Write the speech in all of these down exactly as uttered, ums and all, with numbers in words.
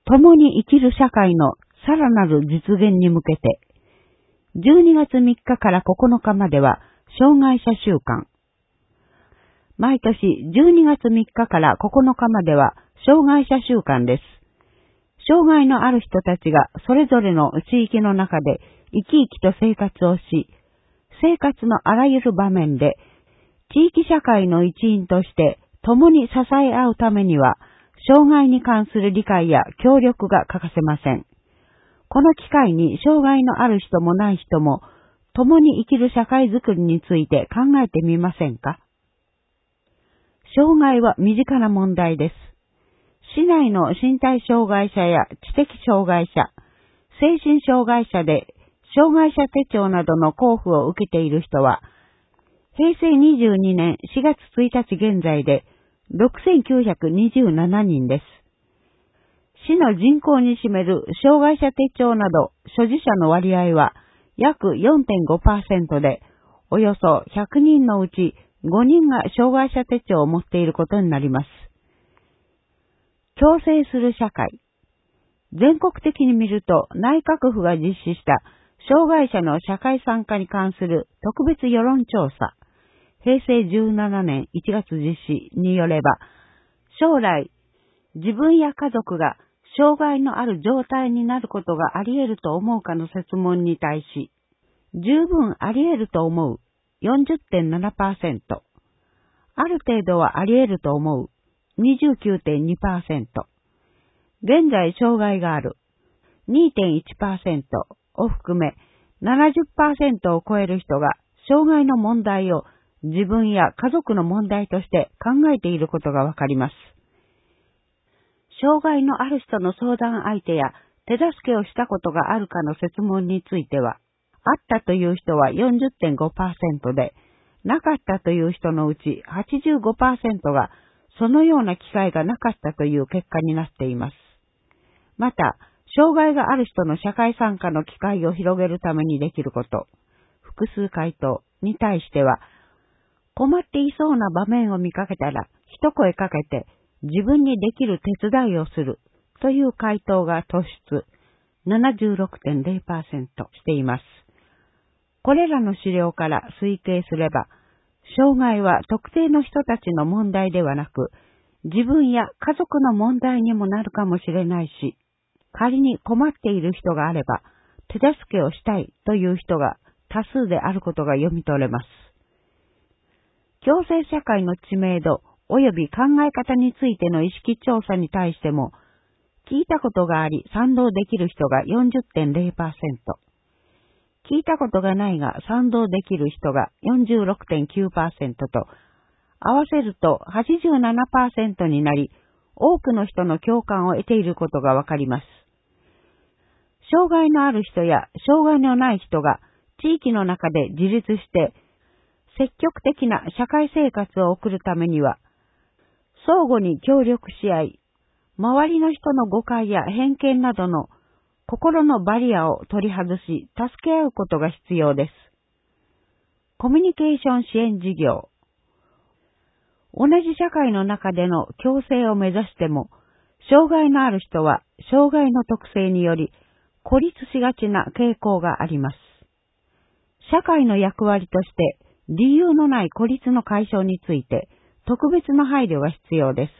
共に生きる社会のさらなる実現に向けて、じゅうにがつみっかからここのかまでは障害者週間。毎年じゅうにがつみっかからここのかまでは障害者週間です。障害のある人たちがそれぞれの地域の中で生き生きと生活をし、生活のあらゆる場面で地域社会の一員として共に支え合うためには、障害に関する理解や協力が欠かせません。この機会に障害のある人もない人も共に生きる社会づくりについて考えてみませんか？障害は身近な問題です。市内の身体障害者や知的障害者、精神障害者で障害者手帳などの交付を受けている人は、へいせいにじゅうにねんしがつついたち現在でろくせんきゅうひゃくにじゅうななにんです。市の人口に占める障害者手帳など所持者の割合は約 よんてんごパーセント で、およそひゃくにんのうちごにんが障害者手帳を持っていることになります。共生する社会。全国的に見ると内閣府が実施した障害者の社会参加に関する特別世論調査、へいせいじゅうななねんいちがつ実施によれば、将来、自分や家族が障害のある状態になることがあり得ると思うかの設問に対し、十分あり得ると思う よんじゅってんななパーセント、ある程度はあり得ると思う にじゅうきゅうてんにパーセント、現在障害がある にてんいちパーセント を含め ななじゅっパーセント を超える人が障害の問題を自分や家族の問題として考えていることがわかります。障害のある人の相談相手や手助けをしたことがあるかの設問については、あったという人は よんじゅってんごパーセント で、なかったという人のうち はちじゅうごパーセント がそのような機会がなかったという結果になっています。また、障害がある人の社会参加の機会を広げるためにできること、複数回答に対しては、困っていそうな場面を見かけたら一声かけて自分にできる手伝いをするという回答が突出 ななじゅうろくてんゼロパーセント しています。これらの資料から推計すれば、障害は特定の人たちの問題ではなく、自分や家族の問題にもなるかもしれないし、仮に困っている人があれば、手助けをしたいという人が多数であることが読み取れます。共生社会の知名度及び考え方についての意識調査に対しても、聞いたことがあり賛同できる人が よんじゅってんゼロパーセント、聞いたことがないが賛同できる人が よんじゅうろくてんきゅうパーセント と、合わせると はちじゅうななパーセント になり、多くの人の共感を得ていることがわかります。障害のある人や障害のない人が地域の中で自立して積極的な社会生活を送るためには、相互に協力し合い、周りの人の誤解や偏見などの心のバリアを取り外し、助け合うことが必要です。コミュニケーション支援事業。同じ社会の中での共生を目指しても、障害のある人は障害の特性により孤立しがちな傾向があります。社会の役割として理由のない孤立の解消について特別な配慮が必要です。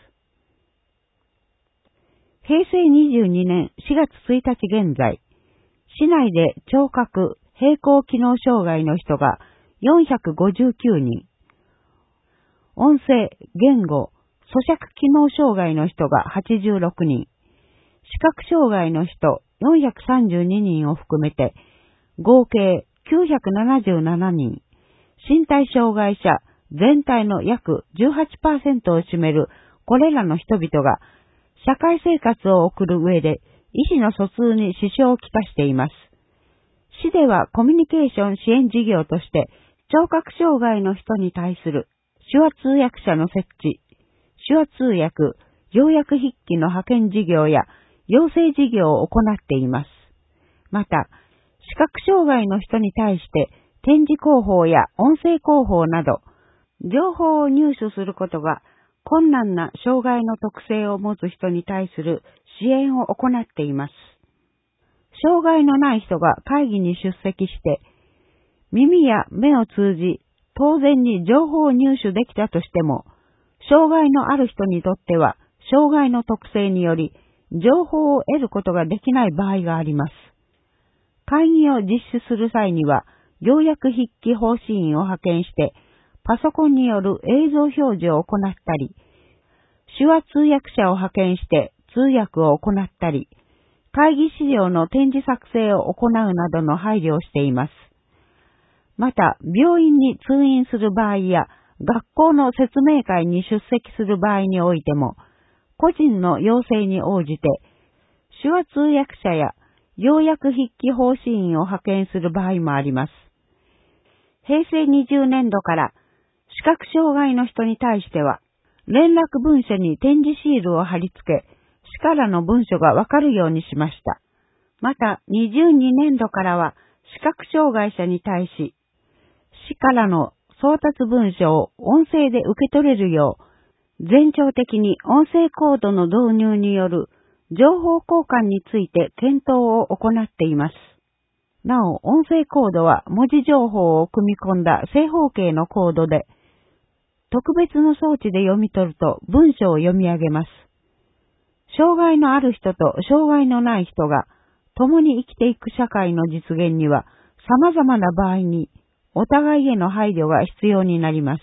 へいせいにじゅうにねんしがつついたち現在、市内で聴覚・平衡機能障害の人がよんひゃくごじゅうきゅうにん、音声・言語・咀嚼機能障害の人がはちじゅうろくにん、視覚障害の人よんひゃくさんじゅうににんを含めて合計きゅうひゃくななじゅうななにん、身体障害者全体の約 じゅうはちパーセント を占めるこれらの人々が社会生活を送る上で意思の疎通に支障をきたしています。市ではコミュニケーション支援事業として聴覚障害の人に対する手話通訳者の設置、手話通訳、要約筆記の派遣事業や養成事業を行っています。また、視覚障害の人に対して展示広報や音声広報など、情報を入手することが困難な障害の特性を持つ人に対する支援を行っています。障害のない人が会議に出席して、耳や目を通じ、当然に情報を入手できたとしても、障害のある人にとっては、障害の特性により、情報を得ることができない場合があります。会議を実施する際には、要約筆記方針員を派遣して、パソコンによる映像表示を行ったり、手話通訳者を派遣して通訳を行ったり、会議資料の展示作成を行うなどの配慮をしています。また、病院に通院する場合や、学校の説明会に出席する場合においても、個人の要請に応じて、手話通訳者や要約筆記方針員を派遣する場合もあります。へいせいにじゅうねんどから視覚障害の人に対しては、連絡文書に展示シールを貼り付け、市からの文書がわかるようにしました。また、にじゅうにねんどからは視覚障害者に対し、市からの送達文書を音声で受け取れるよう、全庁的に音声コードの導入による情報交換について検討を行っています。なお、音声コードは文字情報を組み込んだ正方形のコードで、特別の装置で読み取ると文章を読み上げます。障害のある人と障害のない人が共に生きていく社会の実現には、様々な場合にお互いへの配慮が必要になります。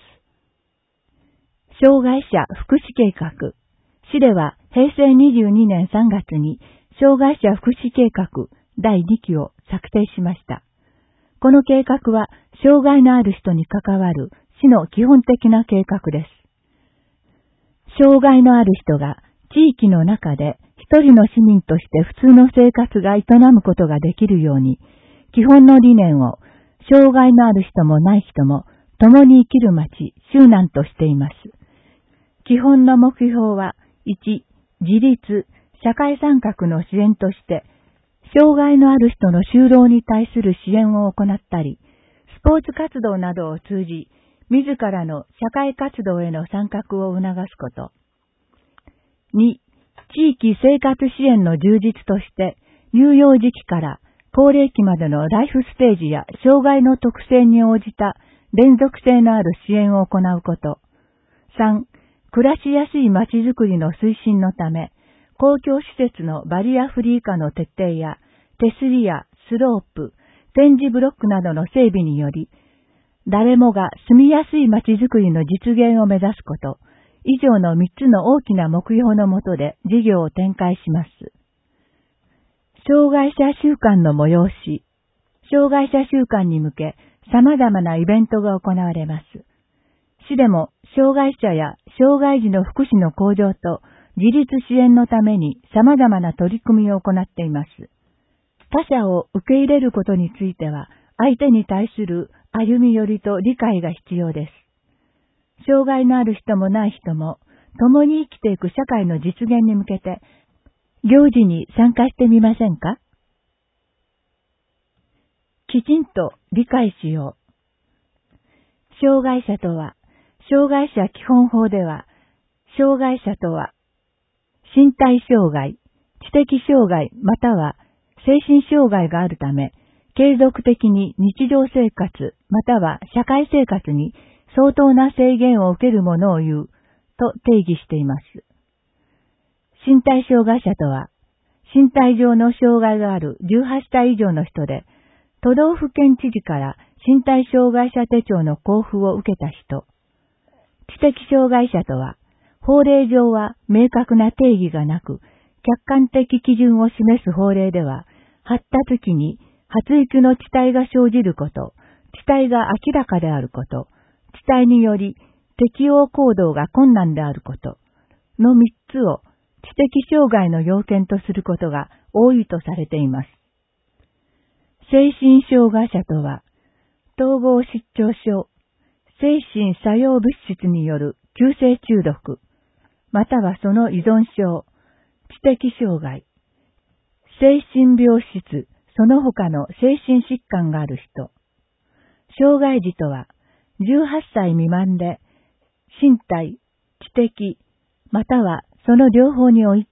障害者福祉計画。市ではへいせいにじゅうにねんさんがつに障害者福祉計画だいにきを策定しました。この計画は障害のある人に関わる市の基本的な計画です。障害のある人が地域の中で一人の市民として普通の生活が営むことができるように、基本の理念を障害のある人もない人も共に生きる町、州南としています。基本の目標は、いち、自立、社会参画の支援として、障害のある人の就労に対する支援を行ったり、スポーツ活動などを通じ、自らの社会活動への参画を促すこと。に、地域生活支援の充実として、乳幼児期から高齢期までのライフステージや障害の特性に応じた連続性のある支援を行うこと。さん、暮らしやすい街づくりの推進のため、公共施設のバリアフリー化の徹底や、手すりやスロープ、展示ブロックなどの整備により、誰もが住みやすい街づくりの実現を目指すこと、以上のみっつの大きな目標のもとで事業を展開します。障害者週間の催し。障害者週間に向け、様々なイベントが行われます。市でも、障害者や障害児の福祉の向上と自立支援のために様々な取り組みを行っています。他者を受け入れることについては、相手に対する歩み寄りと理解が必要です。障害のある人もない人も、共に生きていく社会の実現に向けて、行事に参加してみませんか？きちんと理解しよう。障害者とは、障害者基本法では、障害者とは、身体障害、知的障害または精神障害があるため、継続的に日常生活または社会生活に相当な制限を受けるものを言うと定義しています。身体障害者とは、身体上の障害があるじゅうはっさい以上の人で、都道府県知事から身体障害者手帳の交付を受けた人。知的障害者とは、法令上は明確な定義がなく、客観的基準を示す法令では、発達期に発育の遅滞が生じること、遅滞が明らかであること、遅滞により適応行動が困難であること、のみっつを知的障害の要件とすることが多いとされています。精神障害者とは、統合失調症、精神作用物質による急性中毒、またはその依存症、知的障害、精神病質、その他の精神疾患がある人。障害児とは、じゅうはっさい未満で、身体、知的、またはその両方において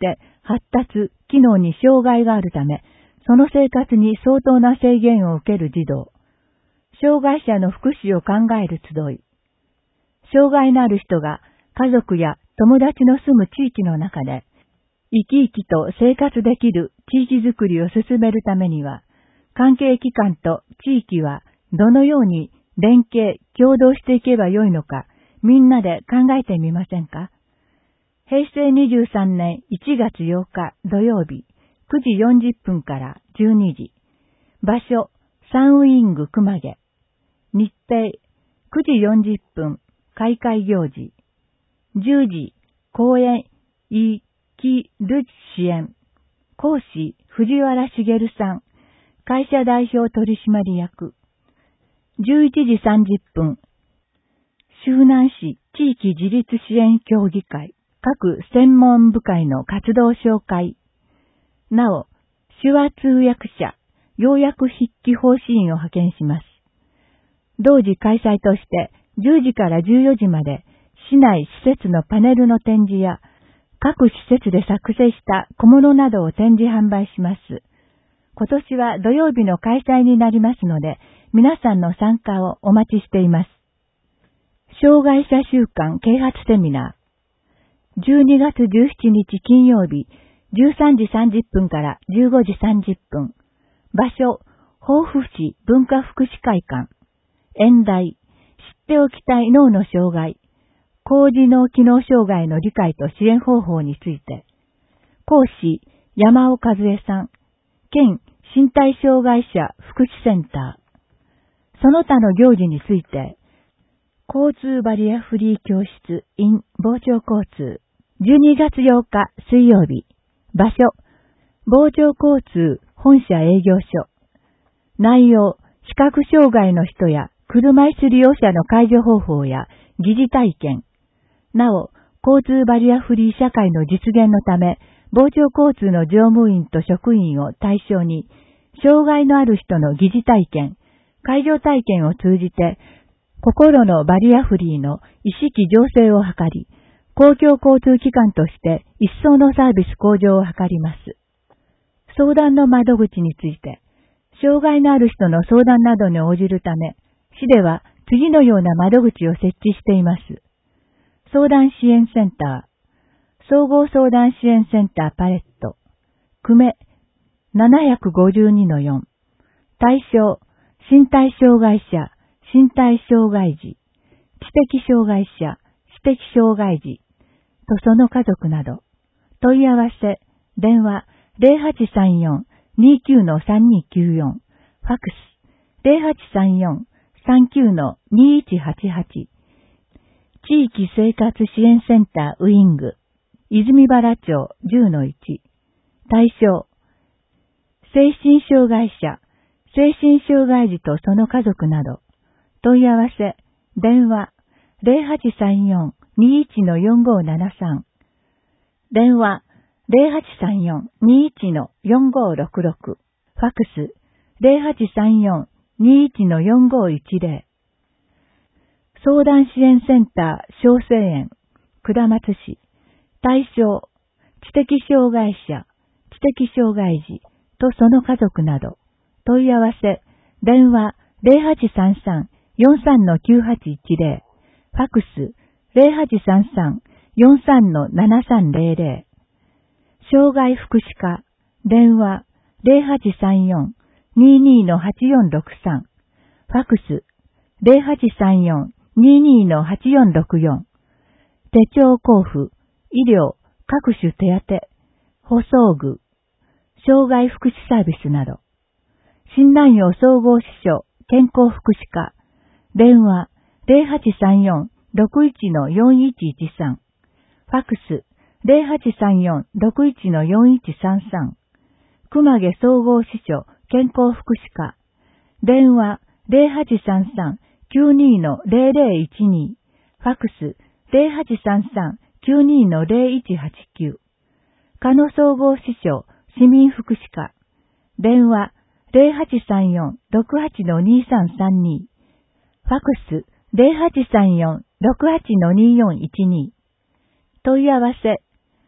発達、機能に障害があるため、その生活に相当な制限を受ける児童、障害者の福祉を考える集い、障害のある人が家族や友達の住む地域の中で、生き生きと生活できる地域づくりを進めるためには、関係機関と地域はどのように連携、協働していけばよいのか、みんなで考えてみませんか。へいせいにじゅうさんねんいちがつようか土曜日くじよんじゅっぷんからじゅうにじ。場所、サンウイング熊毛。日程、くじよんじゅっぷん開会行事。じゅうじ、公演、生きる支援。講師、藤原茂さん。会社代表取締役。じゅういちじさんじゅっぷん、周南市地域自立支援協議会。各専門部会の活動紹介。なお、手話通訳者、要約筆記講師員を派遣します。同時開催として、じゅうじからじゅうよじまで、市内施設のパネルの展示や、各施設で作成した小物などを展示販売します。今年は土曜日の開催になりますので、皆さんの参加をお待ちしています。障害者週間啓発セミナー。じゅうにがつじゅうしちにち金曜日、じゅうさんじさんじゅっぷんからじゅうごじさんじゅっぷん。場所、防府市文化福祉会館。演題、知っておきたい脳の障害。高次脳機能障害の理解と支援方法について。講師、山尾和恵さん。県身体障害者福祉センター。その他の行事について、交通バリアフリー教室 in 傍聴交通。じゅうにがつようか水曜日。場所、傍聴交通本社営業所。内容、視覚障害の人や車椅子利用者の介助方法や疑似体験。なお、交通バリアフリー社会の実現のため、傍聴交通の乗務員と職員を対象に、障害のある人の疑似体験、介助体験を通じて、心のバリアフリーの意識醸成を図り、公共交通機関として一層のサービス向上を図ります。相談の窓口について、障害のある人の相談などに応じるため、市では次のような窓口を設置しています。相談支援センター、総合相談支援センターパレット、久米 ななごにのよん、対象、身体障害者、身体障害児、知的障害者、知的障害児、とその家族など、問い合わせ、電話 ゼロはちさんよん にきゅうのさんにきゅうよん、ファクス ゼロはちさんよん さんきゅうのにいちはちはち、地域生活支援センターウイング、泉原町 じゅうのいち、対象、精神障害者、精神障害児とその家族など、問い合わせ、電話、ゼロはちさんよん にいちのよんごななさん、電話、ゼロはちさんよん にいちのよんごろくろく、ファクス、ゼロはちさんよん にいちのよんごいちゼロ、相談支援センター小生園、下松市、対象、知的障害者、知的障害児とその家族など、問い合わせ、電話、ゼロはちさんさん よんさんのきゅうはちいちゼロ、ファクス、ゼロはちさんさん よんさんのななさんゼロゼロ、障害福祉課、電話、ゼロはちさんよん ににのはちよんろくさん、ファクス、ゼロはちさんよん ににのはちよんろくよん、手帳交付、医療、各種手当、補装具、障害福祉サービスなど、診断用総合支所、健康福祉課、電話、ゼロはちさんよん ろくいちのよんいちいちさん、ファクス、ゼロはちさんよん ろくいちのよんいちさんさん、熊毛総合支所、健康福祉課、電話、ゼロはちさんさん きゅうにのゼロゼロいちに、ファクス、ゼロはちさんさん きゅうにのゼロいちはちきゅう、加野総合支所、市民福祉課、電話、ゼロはちさんよん ろくはちのにさんさんに、ファクス、ゼロはちさんよん ろくはちのによんいちに、問い合わせ、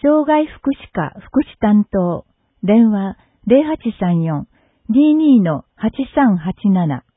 障害福祉課福祉担当、電話 ゼロはちさんよん にーにーのはちさんはちなな